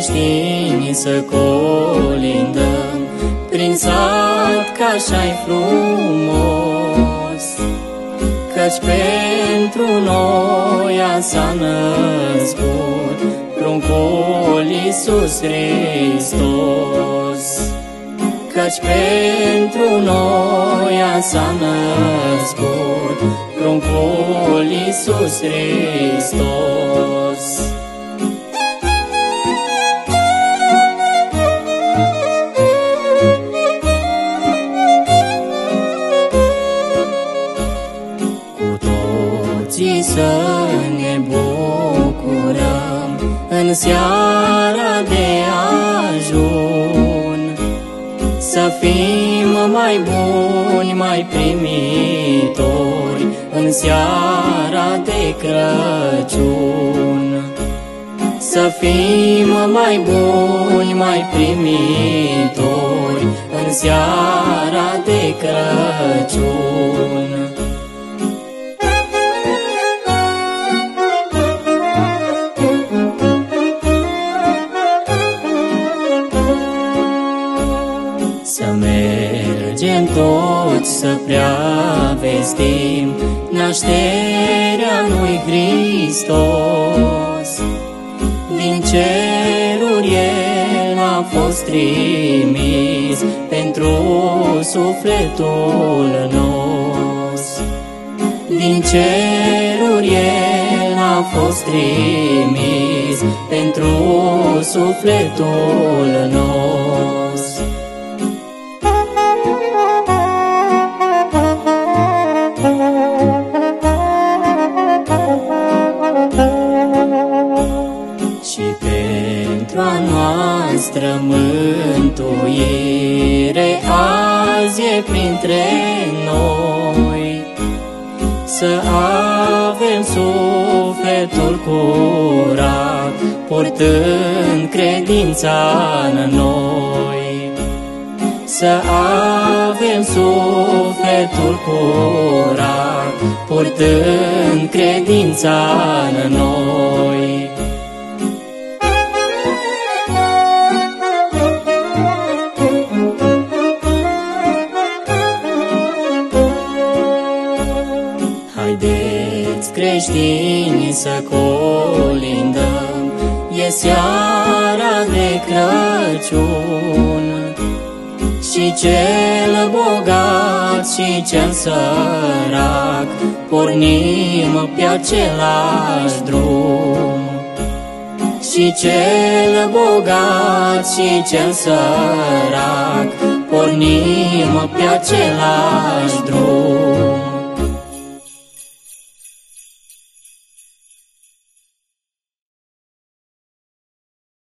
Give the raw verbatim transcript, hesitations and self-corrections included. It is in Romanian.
creștini să colindăm prin sat că așa-i frumos, căci pentru noi s-a născut pruncul Iisus Hristos, căci pentru noi s-a născut pruncul Iisus Hristos. Să ne bucurăm în seara de ajun, să fim mai buni, mai primitori în seara de Crăciun, să fim mai buni, mai primitori în seara de Crăciun. Să mergem toți să preavestim nașterea lui Hristos. Din ceruri El a fost trimis pentru sufletul nostru. Din ceruri El a fost trimis pentru sufletul nostru. Și pentru a noastră mântuire azi e printre noi, să avem sufletul curat, purtând credința în noi. Să avem sufletul curat, purtând credința în noi. Haideți, creștini, să colindăm, e seara de Crăciun, și cel bogat și cel sărac pornim pe același drum. Și cel bogat și cel sărac pornim pe același drum.